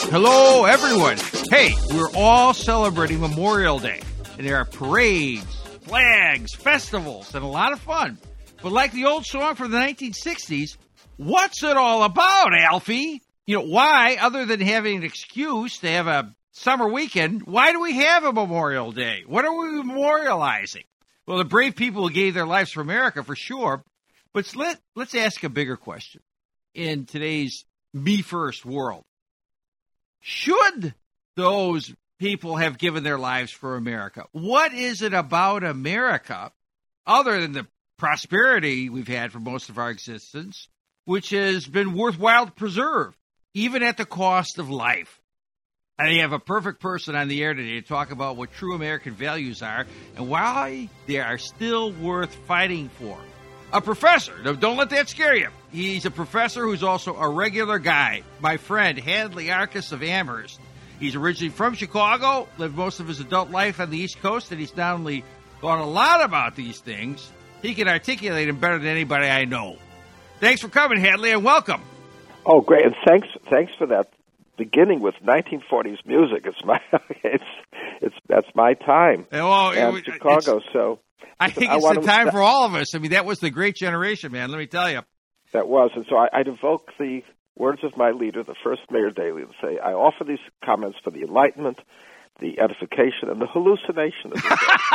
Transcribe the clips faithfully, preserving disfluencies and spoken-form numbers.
Hello, everyone. Hey, we're all celebrating Memorial Day, and there are parades, flags, festivals, and a lot of fun. But like the old song from the nineteen sixties, what's it all about, Alfie? You know, why, other than having an excuse to have a summer weekend, why do we have a Memorial Day? What are we memorializing? Well, the brave people who gave their lives for America, for sure. But let, let's ask a bigger question in today's me-first world. Should those people have given their lives for America? What is it about America, other than the prosperity we've had for most of our existence, which has been worthwhile to preserve, even at the cost of life? I have a perfect person on the air today to talk about what true American values are and why they are still worth fighting for. A professor. Don't let that scare you. He's a professor who's also a regular guy. My friend, Hadley Arkus of Amherst. He's originally from Chicago, lived most of his adult life on the East Coast, and he's not only thought a lot about these things, he can articulate them better than anybody I know. Thanks for coming, Hadley, and welcome. Oh, great, and thanks thanks for that beginning with nineteen forties music. It's my it's it's that's my time. Well, and it, Chicago, so I think it's I the time for all of us. I mean, that was the great generation, man, let me tell you. That was, and so I, I'd evoke the words of my leader, the first Mayor Daley, and say, I offer these comments for the enlightenment, the edification, and the hallucination of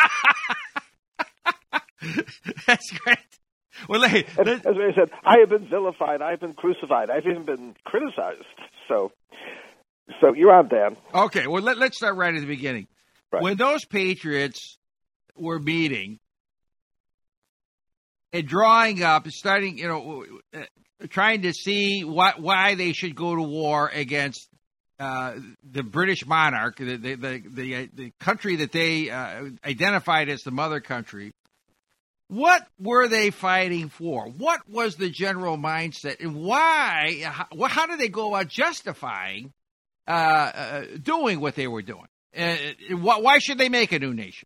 the That's great. Well, hey, and, as I said, I have been vilified, I have been crucified, I've even been criticized. So, so you're on, Dan. Okay, well, let, let's start right at the beginning. Right. When those patriots were meeting and drawing up, starting, you know, uh, trying to see what, why they should go to war against uh, the British monarch, the the the, the, uh, the country that they uh, identified as the mother country. What were they fighting for? What was the general mindset, and why? How, how did they go about justifying uh, uh, doing what they were doing? Uh, why should they make a new nation?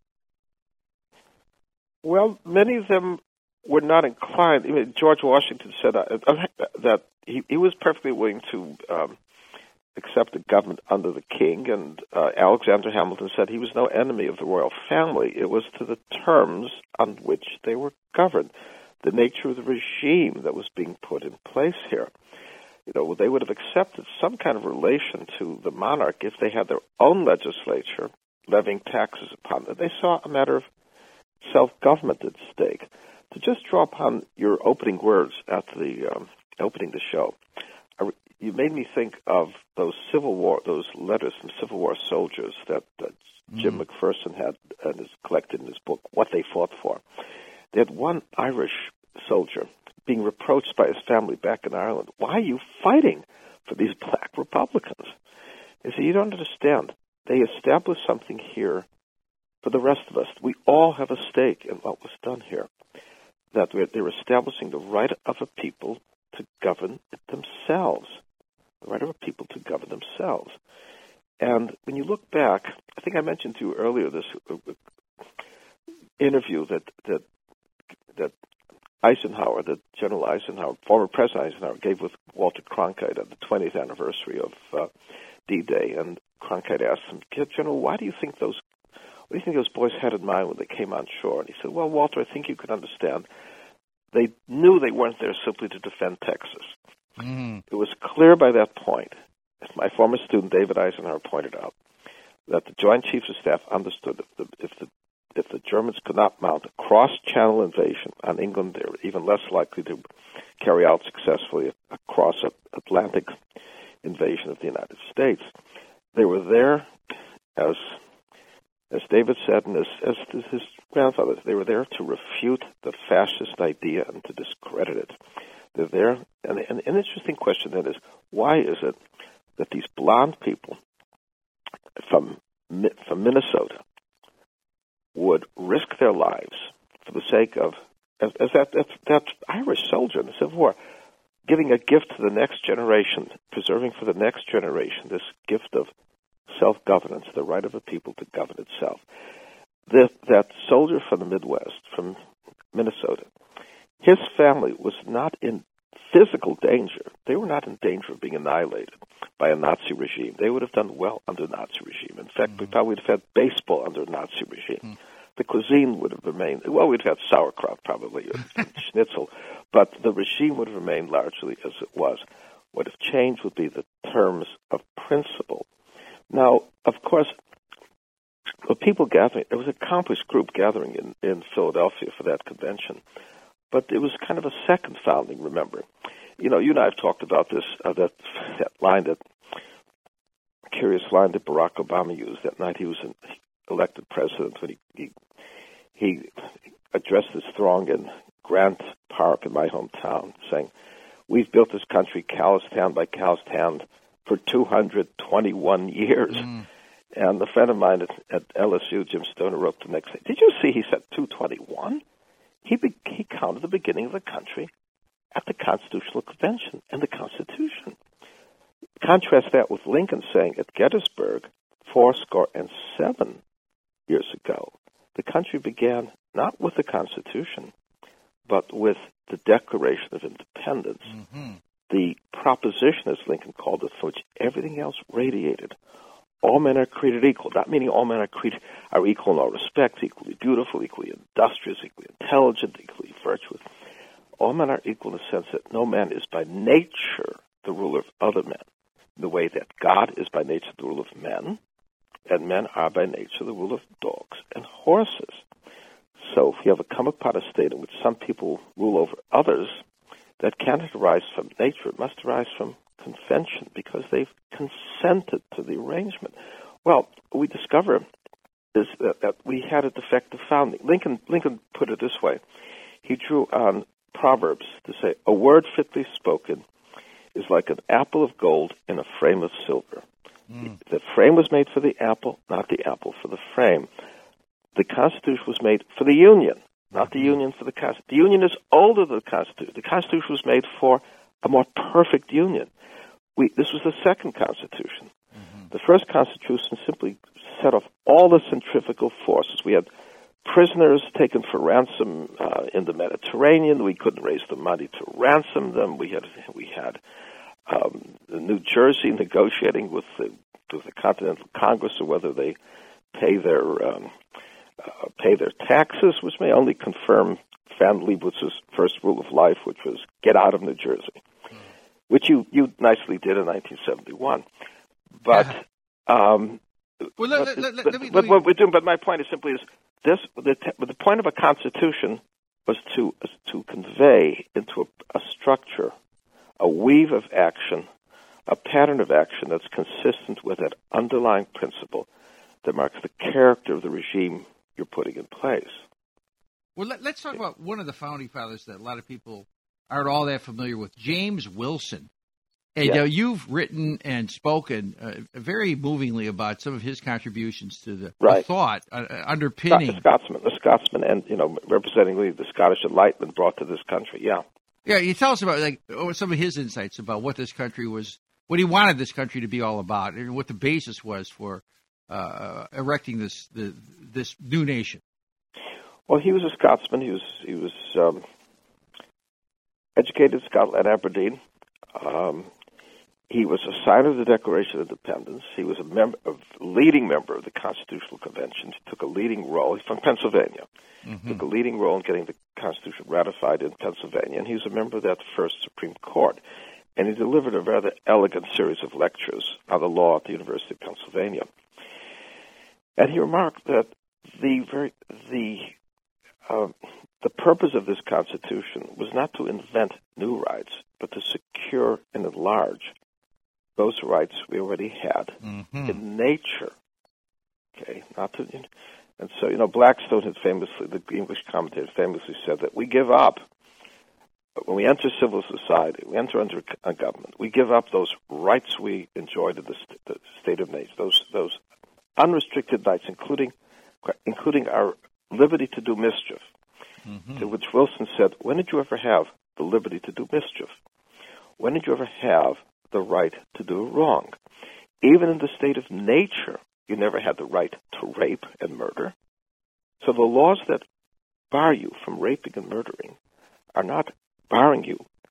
Well, many of them were not inclined. I mean, George Washington said uh, that he, he was perfectly willing to um, accept a government under the king, and uh, Alexander Hamilton said he was no enemy of the royal family. It was to the terms on which they were governed, the nature of the regime that was being put in place here. You know, they would have accepted some kind of relation to the monarch if they had their own legislature levying taxes upon them. They saw a matter of self-government at stake. To just draw upon your opening words at the um, opening the show, I, you made me think of those Civil War, those letters from Civil War soldiers that, that mm. Jim McPherson had and is collected in his book, What They Fought For. They had one Irish soldier being reproached by his family back in Ireland. Why are you fighting for these black Republicans? He said, you don't understand. They established something here for the rest of us. We all have a stake in what was done here. That they're establishing the right of a people to govern it themselves. The right of a people to govern themselves. And when you look back, I think I mentioned to you earlier this interview that that that Eisenhower, that General Eisenhower, former President Eisenhower, gave with Walter Cronkite at the twentieth anniversary of uh, D-Day. And Cronkite asked him, General, why do you think those What do you think those boys had in mind when they came on shore? And he said, well, Walter, I think you can understand. They knew they weren't there simply to defend Texas. Mm. It was clear by that point, as my former student David Eisenhower pointed out, that the Joint Chiefs of Staff understood that the, if the if the Germans could not mount a cross-channel invasion on England, they were even less likely to carry out successfully a cross-Atlantic invasion of the United States. They were there as... As David said, and as, as his grandfather, they were there to refute the fascist idea and to discredit it. They're there, and, and an interesting question then is, why is it that these blonde people from from Minnesota would risk their lives for the sake of, as, as that, that that Irish soldier in the Civil War, giving a gift to the next generation, preserving for the next generation this gift of self-governance, the right of a people to govern itself. The, that soldier from the Midwest, from Minnesota, his family was not in physical danger. They were not in danger of being annihilated by a Nazi regime. They would have done well under a Nazi regime. In fact, mm-hmm. we probably would have had baseball under a Nazi regime. Mm-hmm. The cuisine would have remained, well, we'd have had sauerkraut probably, and schnitzel, but the regime would have remained largely as it was. What have changed would be the terms of principle. Now, of course, the people gathering, there was an accomplished group gathering in, in Philadelphia for that convention, but it was kind of a second founding, remember. You know, you and I have talked about this, uh, that, that line, that curious line that Barack Obama used that night he was an elected president when he, he, he addressed this throng in Grant Park in my hometown, saying, "We've built this country callous hand by callous hand for two hundred twenty-one years." Mm. And a friend of mine at, at L S U, Jim Stoner, wrote the next day, "Did you see he said two twenty-one? He, be, he counted the beginning of the country at the Constitutional Convention and the Constitution." Contrast that with Lincoln saying at Gettysburg, fourscore and seven years ago, the country began not with the Constitution, but with the Declaration of Independence, mm-hmm. the proposition, as Lincoln called it, for which everything else radiated. All men are created equal, not meaning all men are created are equal in all respects, equally beautiful, equally industrious, equally intelligent, equally virtuous. All men are equal in the sense that no man is by nature the ruler of other men, in the way that God is by nature the ruler of men, and men are by nature the ruler of dogs and horses. So if you have a come upon a state in which some people rule over others, that cannot arise from nature. It must arise from convention because they've consented to the arrangement. Well, we discover is that, that we had a defective founding. Lincoln, Lincoln put it this way. He drew on Proverbs to say, "A word fitly spoken is like an apple of gold in a frame of silver." Mm. The frame was made for the apple, not the apple for the frame. The Constitution was made for the Union, not the Union for the Constitution. The Union is older than the Constitution. The Constitution was made for a more perfect Union. We, this was the second Constitution. Mm-hmm. The first Constitution simply set off all the centrifugal forces. We had prisoners taken for ransom uh, in the Mediterranean. We couldn't raise the money to ransom them. We had we had um, New Jersey negotiating with the, with the Continental Congress or whether they pay their um, uh, pay their taxes, which may only confirm Van Leibowitz's first rule of life, which was get out of New Jersey, mm. which you, you nicely did in nineteen seventy-one. But um, well, let, let, let, but, let me, but let me... what we're doing. But my point is simply is this: the, the point of a constitution was to to convey into a, a structure, a weave of action, a pattern of action that's consistent with that underlying principle that marks the character of the regime you're putting in place. Well, let, let's talk about one of the founding fathers that a lot of people aren't all that familiar with, James Wilson. And yeah. uh, you've written and spoken uh, very movingly about some of his contributions to the, right. the thought uh, underpinning. A Scotsman, a Scotsman, and you know, representing the Scottish Enlightenment brought to this country. Yeah, yeah. You tell us about like some of his insights about what this country was, what he wanted this country to be all about, and what the basis was for uh, erecting this the, this new nation. Well, he was a Scotsman. He was he was um, educated in Scotland, Aberdeen. Um, he was a signer of the Declaration of Independence. He was a member, a leading member of the Constitutional Convention. He took a leading role. He's from Pennsylvania. Mm-hmm. Took a leading role in getting the Constitution ratified in Pennsylvania, and he was a member of that first Supreme Court. And he delivered a rather elegant series of lectures on the law at the University of Pennsylvania. And he remarked that the very the uh, the purpose of this Constitution was not to invent new rights, but to secure and enlarge those rights we already had mm-hmm. in nature. Okay, not to, and so you know Blackstone had famously, the English commentator famously said that we give up when we enter civil society, we enter under a government, we give up those rights we enjoyed in the, st- the state of nature, those those unrestricted rights, including including our liberty to do mischief. Mm-hmm. To which Wilson said, when did you ever have the liberty to do mischief? When did you ever have the right to do wrong? Even in the state of nature, you never had the right to rape and murder. So the laws that bar you from raping and murdering are not barring you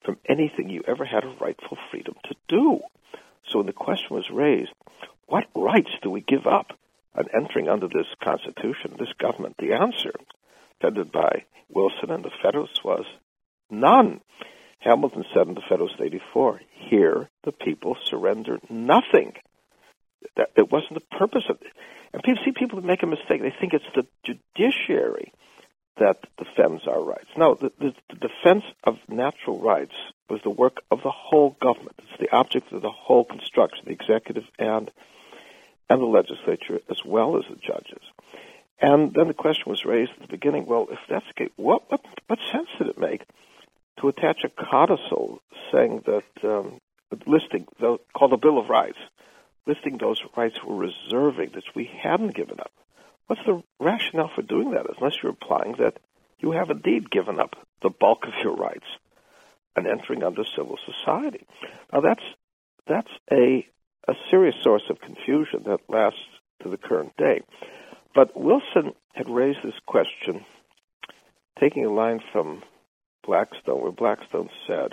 from anything you ever had a rightful freedom to do. So when the question was raised, what rights do we give up on entering under this Constitution, this government? The answer, defended by Wilson and the Federalists, was none. Hamilton said in the Federalist eighty-four, here the people surrender nothing. That, it wasn't the purpose of it. And people see people make a mistake. They think it's the judiciary that defends our rights. No, the, the, the defense of natural rights was the work of the whole government. It's the object of the whole construction, the executive and and the legislature, as well as the judges. And then the question was raised at the beginning, well, if that's the case, what, what, what sense did it make to attach a codicil saying that, um, listing, the, called the Bill of Rights, listing those rights we're reserving, that we hadn't given up? What's the rationale for doing that, unless you're implying that you have indeed given up the bulk of your rights and entering under civil society? Now, that's that's a, a serious source of confusion that lasts to the current day. But Wilson had raised this question, taking a line from Blackstone, where Blackstone said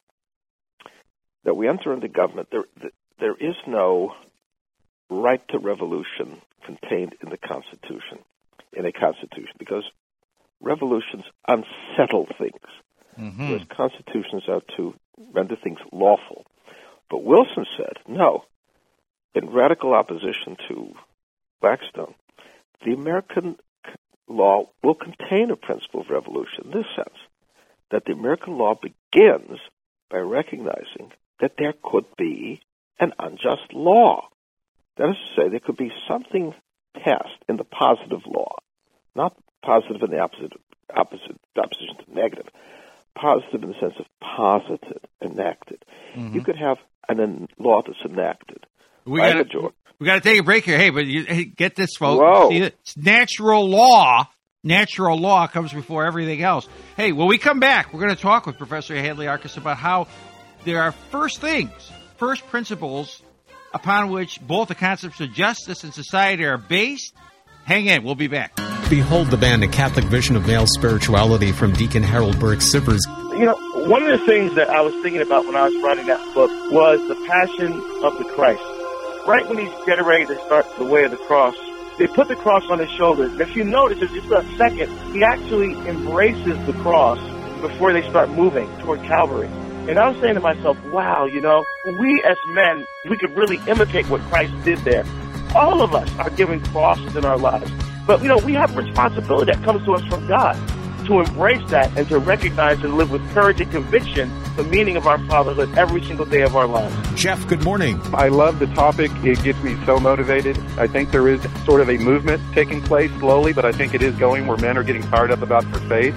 that we enter into government, there, there is no right to revolution contained in the Constitution, in a Constitution, because revolutions unsettle things, mm-hmm. whereas constitutions are to render things lawful. But Wilson said, no, in radical opposition to Blackstone, the American law will contain a principle of revolution in this sense, that the American law begins by recognizing that there could be an unjust law. That is to say, there could be something passed in the positive law, not positive in the opposite, opposite opposition to negative, positive in the sense of posited, enacted. Mm-hmm. You could have an, a law that's enacted. We got to we got to take a break here. Hey, but you, hey, get this, folks. Whoa. See, it's natural law. Natural law comes before everything else. Hey, when we come back, we're going to talk with Professor Hadley Arkes about how there are first things, first principles upon which both the concepts of justice and society are based. Hang in. We'll be back. Behold the band, A Catholic Vision of Male Spirituality from Deacon Harold Burke Sivers. You know, one of the things that I was thinking about when I was writing that book was the passion of the Christ. Right when he's getting ready to start the way of the cross, they put the cross on his shoulders. And if you notice, it's just a second, he actually embraces the cross before they start moving toward Calvary. And I was saying to myself, wow, you know, we as men, we could really imitate what Christ did there. All of us are given crosses in our lives. But, you know, we have a responsibility that comes to us from God to embrace that and to recognize and live with courage and conviction the meaning of our fatherhood every single day of our lives. Jeff, good morning. I love the topic. It gets me so motivated. I think there is sort of a movement taking place slowly, but I think it is going where men are getting fired up about their faith.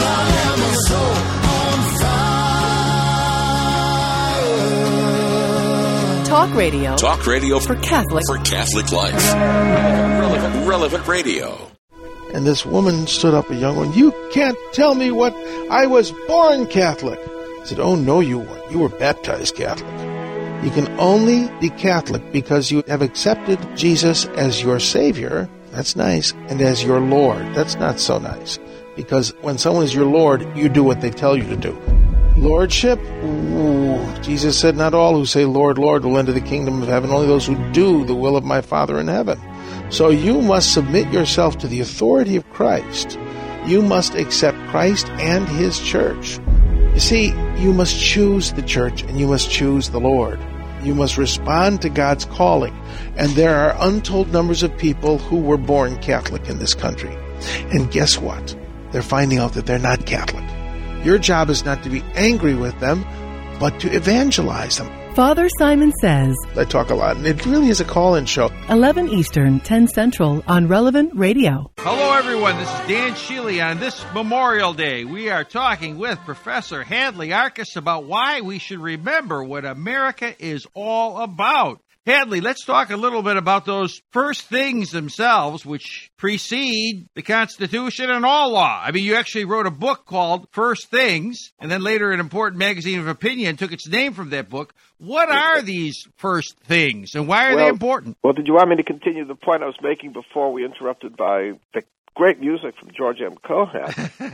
Talk radio. Talk radio for Catholic. For Catholic life. Relevant, relevant radio. And this woman stood up, a young one. You can't tell me what I was born Catholic. I said, oh, no, you weren't. You were baptized Catholic. You can only be Catholic because you have accepted Jesus as your Savior. That's nice. And as your Lord. That's not so nice. Because when someone is your Lord, you do what they tell you to do. Lordship? Ooh. Jesus said, not all who say, Lord, Lord, will enter the kingdom of heaven. Only those who do the will of my Father in heaven. So you must submit yourself to the authority of Christ. You must accept Christ and His church. You see, you must choose the church and you must choose the Lord. You must respond to God's calling. And there are untold numbers of people who were born Catholic in this country. And guess what? They're finding out that they're not Catholic. Your job is not to be angry with them, but to evangelize them. Father Simon Says. I talk a lot, and it really is a call-in show. eleven Eastern, ten Central on Relevant Radio. Hello, everyone. This is Dan Sheely. On this Memorial Day, we are talking with Professor Hadley Arkes about why we should remember what America is all about. Hadley, let's talk a little bit about those first things themselves, which precede the Constitution and all law. I mean, you actually wrote a book called First Things, and then later an important magazine of opinion took its name from that book. What are these first things, and why are well, they important? Well, did you want me to continue the point I was making before we interrupted by the great music from George M. Cohan?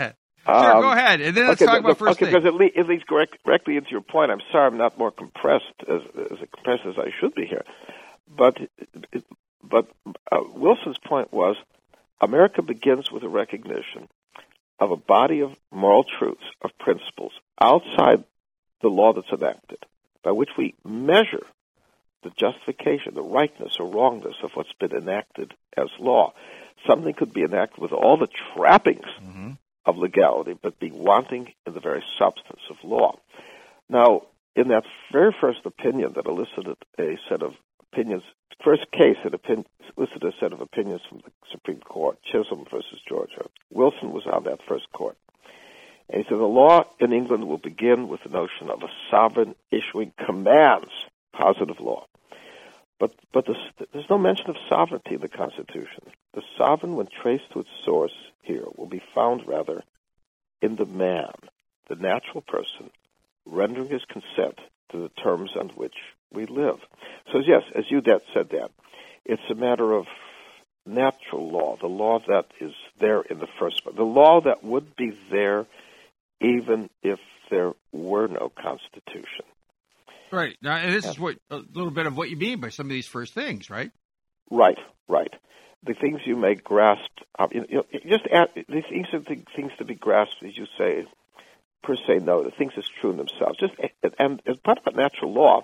Sure, Um, go ahead, and then let's okay, talk the, about first okay, thing. because it, le- it leads direct, directly into your point. I'm sorry I'm not more compressed, as, as compressed as I should be here. But, it, but uh, Wilson's point was, America begins with a recognition of a body of moral truths, of principles, outside the law that's enacted, by which we measure the justification, the rightness or wrongness of what's been enacted as law. Something could be enacted with all the trappings mm-hmm. of legality, but be wanting in the very substance of law. Now, in that very first opinion that elicited a set of opinions, first case that opin- elicited a set of opinions from the Supreme Court, Chisholm versus Georgia, Wilson was on that first court. And he said, the law in England will begin with the notion of a sovereign issuing commands, positive law. But but this, there's no mention of sovereignty in the Constitution. The sovereign, when traced to its source here, will be found, rather, in the man, the natural person, rendering his consent to the terms on which we live. So, yes, as you said that, it's a matter of natural law, the law that is there in the first place, the law that would be there even if there were no Constitution. Right. Now, and this yeah. is what a little bit of what you mean by some of these first things, right? Right, right. The things you may grasp, um, you know, just add, these things are the things to be grasped, as you say, per se, no, the things that's true in themselves. Just and as part of natural law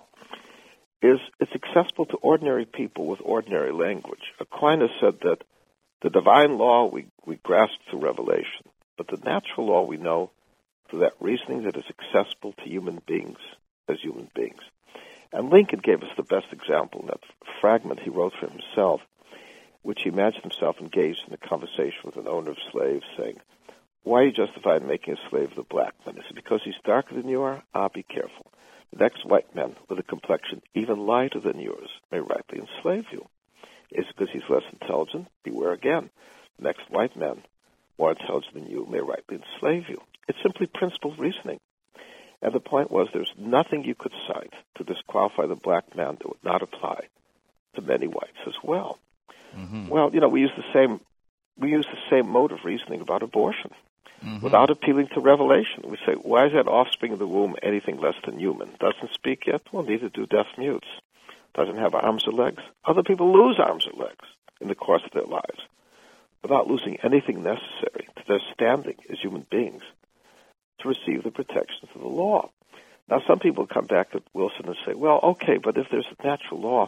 is it's accessible to ordinary people with ordinary language. Aquinas said that the divine law we, we grasp through revelation, but the natural law we know through that reasoning that is accessible to human beings as human beings. And Lincoln gave us the best example in that fragment he wrote for himself, which he imagined himself engaged in a conversation with an owner of slaves, saying, "Why are you justified in making a slave of the black man? Is it because he's darker than you are? Ah, be careful. The next white man with a complexion even lighter than yours may rightly enslave you. Is it because he's less intelligent? Beware again. The next white man, more intelligent than you, may rightly enslave you." It's simply principled reasoning. And the point was there's nothing you could cite to disqualify the black man that would not apply to many whites as well. Mm-hmm. Well, you know, we use the same we use the same mode of reasoning about abortion mm-hmm. without appealing to revelation. We say, why is that offspring of the womb anything less than human? Doesn't speak yet? Well, neither do deaf mutes. Doesn't have arms or legs. Other people lose arms or legs in the course of their lives without losing anything necessary to their standing as human beings to receive the protections of the law. Now, some people come back at Wilson and say, well, okay, but if there's a natural law,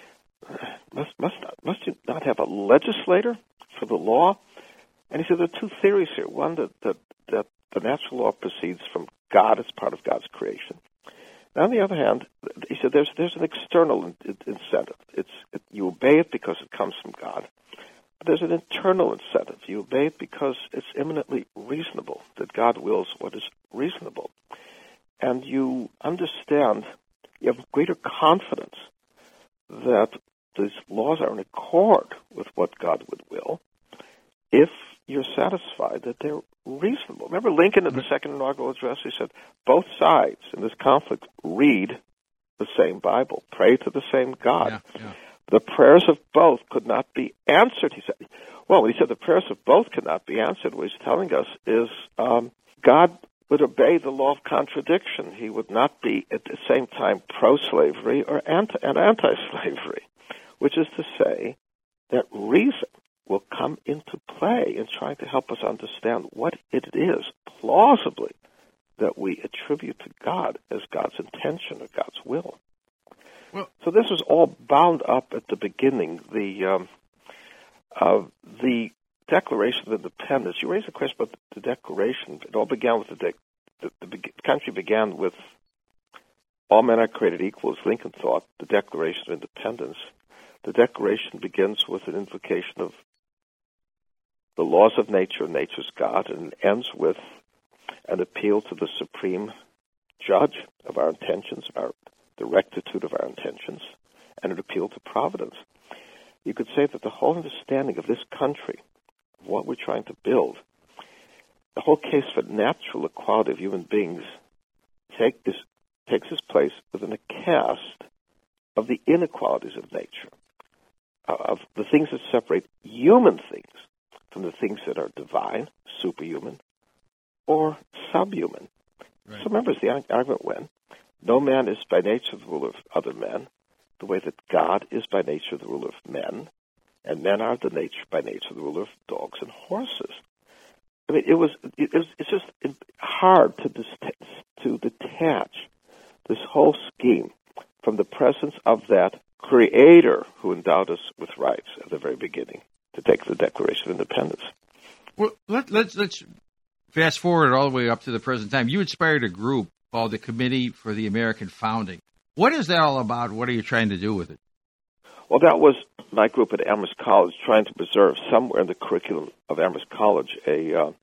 must must not, must you not have a legislator for the law? And he said there are two theories here. One, that, that, that the natural law proceeds from God as part of God's creation. And on the other hand, he said there's there's an external in, in, incentive. It's it, you obey it because it comes from God. But there's an internal incentive. You obey it because it's eminently reasonable, that God wills what is reasonable. And you understand, you have greater confidence that these laws are in accord with what God would will if you're satisfied that they're reasonable. Remember Lincoln in the second inaugural address, he said, both sides in this conflict read the same Bible, pray to the same God. Yeah, yeah. The prayers of both could not be answered, he said. Well, when he said the prayers of both could not be answered, what he's telling us is um, God would obey the law of contradiction. He would not be at the same time pro-slavery or anti- and anti-slavery, which is to say that reason will come into play in trying to help us understand what it is, plausibly, that we attribute to God as God's intention or God's will. Well, so this was all bound up at the beginning. The um, uh, the Declaration of Independence. You raised a question about the Declaration. It all began with the, de- the, the be- country began with all men are created equal, as Lincoln thought. The Declaration of Independence. The Declaration begins with an invocation of the laws of nature, nature's God, and ends with an appeal to the supreme judge of our intentions, of our the rectitude of our intentions, and an appeal to providence. You could say that the whole understanding of this country, of what we're trying to build, the whole case for natural equality of human beings take this, takes its place within a cast of the inequalities of nature, of the things that separate human things from the things that are divine, superhuman, or subhuman. Right. So remember, as the argument went, no man is by nature the ruler of other men, the way that God is by nature the ruler of men, and men are the nature by nature the ruler of dogs and horses. I mean, it was it was it's just hard to dis- to detach this whole scheme from the presence of that Creator who endowed us with rights at the very beginning to take the Declaration of Independence. Well, let, let's let's fast forward all the way up to the present time. You inspired a group called the Committee for the American Founding. What is that all about? What are you trying to do with it? Well, that was my group at Amherst College trying to preserve somewhere in the curriculum of Amherst College a uh,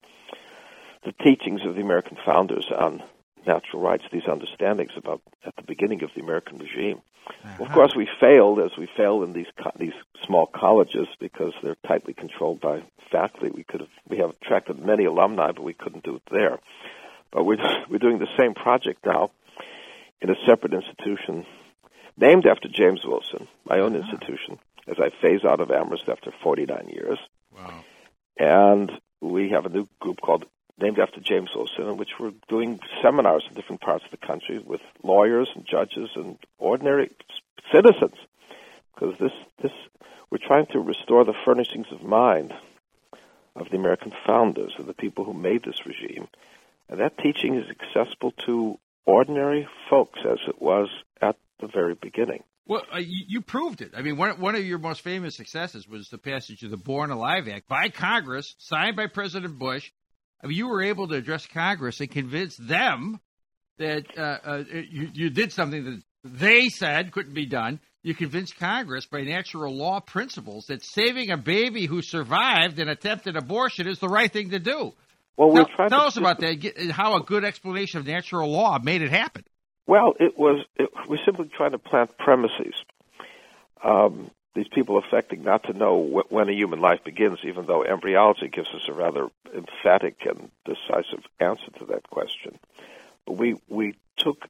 the teachings of the American founders on natural rights, these understandings about at the beginning of the American regime. Uh-huh. Well, of course, we failed, as we failed in these co- these small colleges because they're tightly controlled by faculty. We could have we have attracted many alumni, but we couldn't do it there. But we're we're doing the same project now in a separate institution named after James Wilson, my own uh-huh. institution, as I phase out of Amherst after forty-nine years. Wow! And we have a new group called named after James Wilson, in which we're doing seminars in different parts of the country with lawyers and judges and ordinary citizens, because this, this we're trying to restore the furnishings of mind of the American founders, of the people who made this regime. And that teaching is accessible to ordinary folks as it was at the very beginning. Well, uh, you, you proved it. I mean, one, one of your most famous successes was the passage of the Born Alive Act by Congress, signed by President Bush. I mean, you were able to address Congress and convince them that uh, uh, you, you did something that they said couldn't be done. You convinced Congress by natural law principles that saving a baby who survived an attempted abortion is the right thing to do. Well, we're tell, trying tell to us about that, get, how a good explanation of natural law made it happen. Well, it was it, we're simply trying to plant premises. Um, these people affecting not to know wh- when a human life begins, even though embryology gives us a rather emphatic and decisive answer to that question. But we we took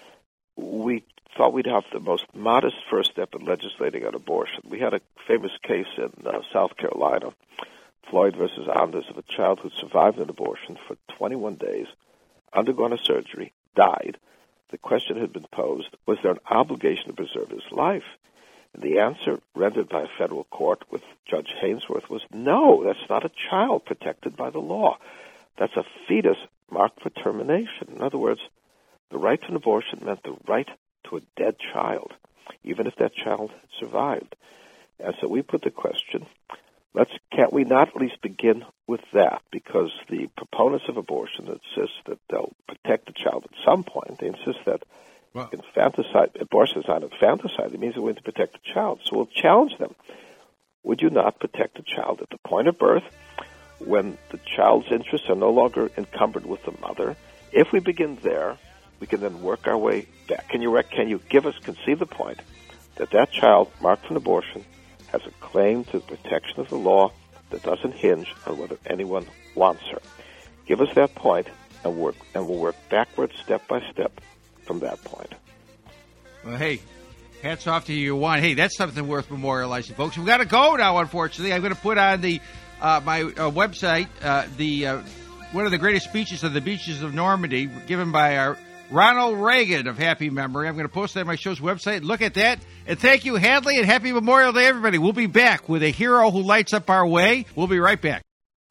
we thought we'd have the most modest first step in legislating on abortion. We had a famous case in uh, South Carolina, Floyd versus Anders, of a child who survived an abortion for twenty-one days, undergone a surgery, died. The question had been posed, was there an obligation to preserve his life? And the answer rendered by a federal court with Judge Hainsworth was no, that's not a child protected by the law. That's a fetus marked for termination. In other words, the right to an abortion meant the right to a dead child, even if that child had survived. And so we put the question, let's can't we not at least begin with that? Because the proponents of abortion insist that they'll protect the child at some point. They insist that well, infanticide, abortion is not infanticide. It means we're going to protect the child. So we'll challenge them. Would you not protect the child at the point of birth when the child's interests are no longer encumbered with the mother? If we begin there, we can then work our way back. Can you can you give us, conceive the point that that child marked for an abortion has a claim to the protection of the law that doesn't hinge on whether anyone wants her? Give us that point, and work, and we'll work backwards, step by step, from that point. Well, hey, hats off to you, Juan. Hey, that's something worth memorializing, folks. We've got to go now, unfortunately. I'm going to put on the uh, my uh, website uh, the uh, one of the greatest speeches on the beaches of Normandy, given by our Ronald Reagan of happy memory. I'm going to post that on my show's website. Look at that. And thank you, Hadley, and happy Memorial Day, everybody. We'll be back with a hero who lights up our way. We'll be right back.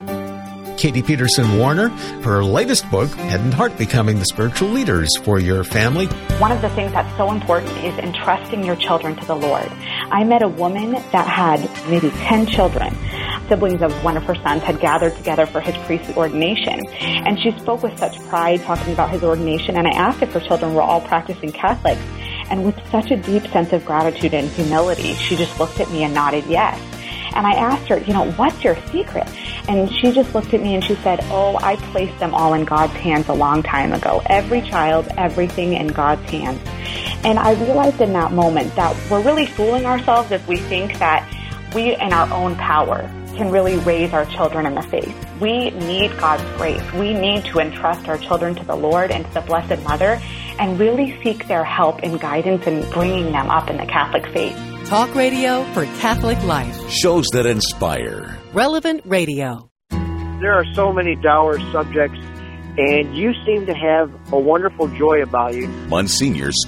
Katie Peterson Warner, her latest book, Head and Heart, Becoming the Spiritual Leaders for Your Family. One of the things that's so important is entrusting your children to the Lord. I met a woman that had maybe ten children. Siblings of one of her sons had gathered together for his priestly ordination. And she spoke with such pride talking about his ordination. And I asked if her children were all practicing Catholics. And with such a deep sense of gratitude and humility, she just looked at me and nodded yes. And I asked her, you know, what's your secret? And she just looked at me and she said, oh, I placed them all in God's hands a long time ago. Every child, everything in God's hands. And I realized in that moment that we're really fooling ourselves if we think that we, in our own power, can really raise our children in the faith. We need God's grace. We need to entrust our children to the Lord and to the Blessed Mother and really seek their help and guidance in bringing them up in the Catholic faith. Talk radio for Catholic life. Shows that inspire. Relevant Radio. There are so many dour subjects and you seem to have a wonderful joy about you. Monsignor